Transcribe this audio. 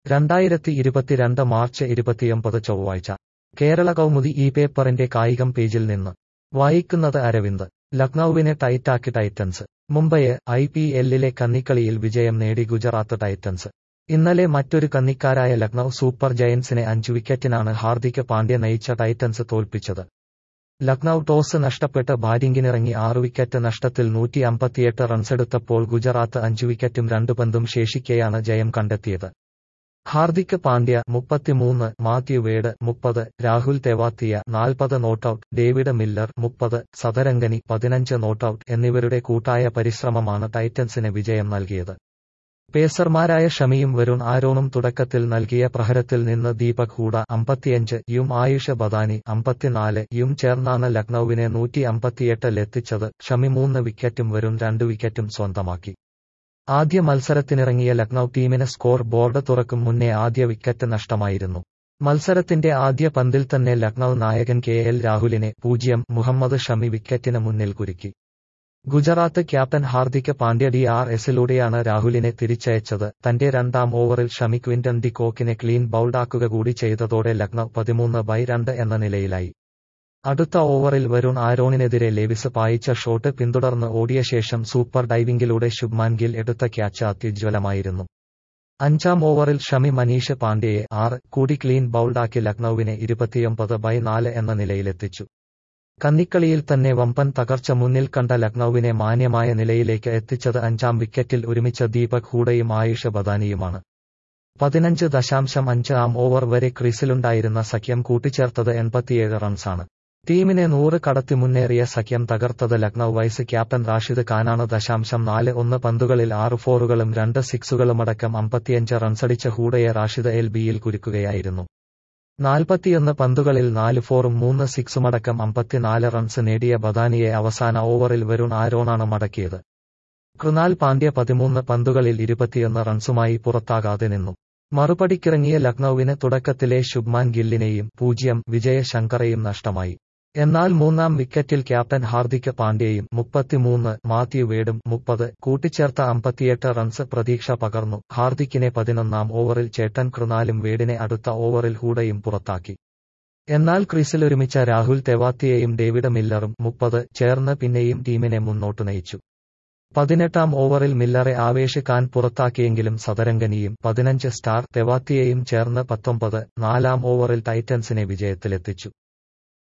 2022 March 29 ചൊവ്വാഴ്ച കേരള കൗമുദി ഈ പേപ്പറിന്റെ കായികം പേജിൽ നിന്ന് വായിക്കുന്നത് അരവിന്ദ്. ലക്നൌവിനെ ടൈറ്റാക്കി ടൈറ്റൻസ്. മുംബൈ IPLലെ കന്നിക്കളിയിൽ വിജയം നേടി ഗുജറാത്ത് ടൈറ്റൻസ്. ഇന്നലെ മറ്റൊരു കന്നിക്കാരായ ലക്നൌ സൂപ്പർ ജയന്റ്സിനെ 5 വിക്കറ്റിനാണ് ഹാർദിക് പാണ്ഡ്യ നയിച്ച ടൈറ്റൻസ് തോൽപ്പിച്ചത്. ലക്നൌ ടോസ് നഷ്ടപ്പെട്ട് ബാറ്റിംഗിനിറങ്ങി 6 വിക്കറ്റ് നഷ്ടത്തിൽ 158 റൺസെടുത്തപ്പോൾ ഗുജറാത്ത് 5 വിക്കറ്റും 2 പന്തും ശേഷിക്കെയാണ് ജയം കണ്ടെത്തിയത്. Hardik Pandya 33, Matthew Wade 30, Rahul Tewatia 40 not out, David Miller 30, സതരംഗനി 15 നോട്ടൌട്ട് എന്നിവരുടെ കൂട്ടായ പരിശ്രമമാണ് ടൈറ്റൻസിന് വിജയം നൽകിയത്. പേസർമാരായ ഷമിയും വരുൺ ആരോണും തുടക്കത്തിൽ നൽകിയ പ്രഹരത്തിൽ നിന്ന് ദീപക് ഹൂഡ 55 യും ആയുഷ് ബദാനി 54 യും ചേർന്നാണ് ലക്നൌവിനെ 158-ലെത്തിച്ചത്. ഷമി 3 വിക്കറ്റും വരുൺ 2 വിക്കറ്റും സ്വന്തമാക്കി. ആദ്യ മത്സരത്തിനിറങ്ങിയ ലക്നൌ ടീമിന് സ്കോർ ബോർഡ് തുറക്കും മുന്നേ ആദ്യ വിക്കറ്റ് നഷ്ടമായിരുന്നു. മത്സരത്തിന്റെ ആദ്യ പന്തിൽ തന്നെ ലക്നൌ നായകൻ KL രാഹുലിനെ 0 മുഹമ്മദ് ഷമി വിക്കറ്റിന് മുന്നിൽ കുരുക്കി. ഗുജറാത്ത് ക്യാപ്റ്റൻ ഹാർദിക് പാണ്ഡ്യ DRSലൂടെയാണ് രാഹുലിനെ തിരിച്ചയച്ചത്. തന്റെ രണ്ടാം ഓവറിൽ ഷമി ക്വിന്റൺ ഡി കോക്കിനെ ക്ലീൻ ബൌൾഡാക്കുക കൂടി ചെയ്തതോടെ ലക്നൌ 13/2 എന്ന നിലയിലായി. അടുത്ത ഓവറിൽ വരുൺ ആരോണിനെതിരെ ലേവിസ് പായിച്ച ഷോട്ട് പിന്തുടർന്ന് ഓടിയ ശേഷം സൂപ്പർ ഡൈവിംഗിലൂടെ ശുഭ്മാൻ ഗിൽ എടുത്ത ക്യാച്ച് അത്യുജ്വലമായിരുന്നു. 5ാം ഓവറിൽ ഷമി മനീഷ് പാണ്ഡ്യയെ 6 കൂടി ക്ലീൻ ബൌൾഡാക്കി ലക്നൌവിനെ 29/4 എന്ന നിലയിലെത്തിച്ചു. കന്നിക്കളിയിൽ തന്നെ വമ്പൻ തകർച്ച മുന്നിൽ കണ്ട ലക്നൌവിനെ മാന്യമായ നിലയിലേക്ക് എത്തിച്ചത് 5ാം വിക്കറ്റിൽ ഒരുമിച്ച ദീപക് ഹൂഡയും ആയുഷ് ബദാനിയുമാണ്. 15.5 ഓവർ വരെ ക്രീസിലുണ്ടായിരുന്ന സഖ്യം കൂട്ടിച്ചേർത്തത് 87 റൺസാണ്. ടീമിനെ 100 കടത്തി മുന്നേറിയ സഖ്യം തകർത്തത് ലക്നൌ വൈസ് ക്യാപ്റ്റൻ റാഷിദ് ഖാനാണ്. 41 പന്തുകളിൽ 6 ഫോറുകളും 2 സിക്സുകളുമടക്കം 55 റൺസടിച്ച ഹൂഡയെ റാഷിദ് LBയിൽ കുരുക്കുകയായിരുന്നു. 41 പന്തുകളിൽ 4 ഫോറും 3 സിക്സുമടക്കം 54 റൺസ് നേടിയ ബദാനിയെ അവസാന ഓവറിൽ വരുൺ ആരോണാണ് മടക്കിയത്. കൃണാൽ പാണ്ഡ്യ 13 പന്തുകളിൽ 21 റൺസുമായി പുറത്താകാതെ നിന്നു. മറുപടിക്കിറങ്ങിയ ലക്നൌവിന് തുടക്കത്തിലെ ശുഭ്മാൻ ഗില്ലിനെയും 0 വിജയ ശങ്കറെയും നഷ്ടമായി. എന്നാൽ 3ാം വിക്കറ്റിൽ ക്യാപ്റ്റൻ ഹാർദിക് പാണ്ഡ്യയും 33, മാത്യു വേഡും 30 കൂട്ടിച്ചേർത്ത 58 റൺസ് പ്രതീക്ഷ പകർന്നു. ഹാർദിക്കിനെ 11ാം ഓവറിൽ ചേട്ടൻ കൃണാലും വേഡിനെ അടുത്ത ഓവറിൽ ഹൂഡയും പുറത്താക്കി. എന്നാൽ ക്രീസിലൊരുമിച്ച രാഹുൽ തെവാത്തിയയും ഡേവിഡ് മില്ലറും 30 ചേർന്ന് പിന്നെയും ടീമിനെ മുന്നോട്ടു നയിച്ചു. 18ാം ഓവറിൽ മില്ലറെ ആവേശ് ഖാൻ പുറത്താക്കിയെങ്കിലും സതരംഗനിയും 15 തെവാത്തിയയും ചേർന്ന് 19 4ാം ഓവറിൽ ടൈറ്റൻസിനെ വിജയത്തിലെത്തിച്ചു.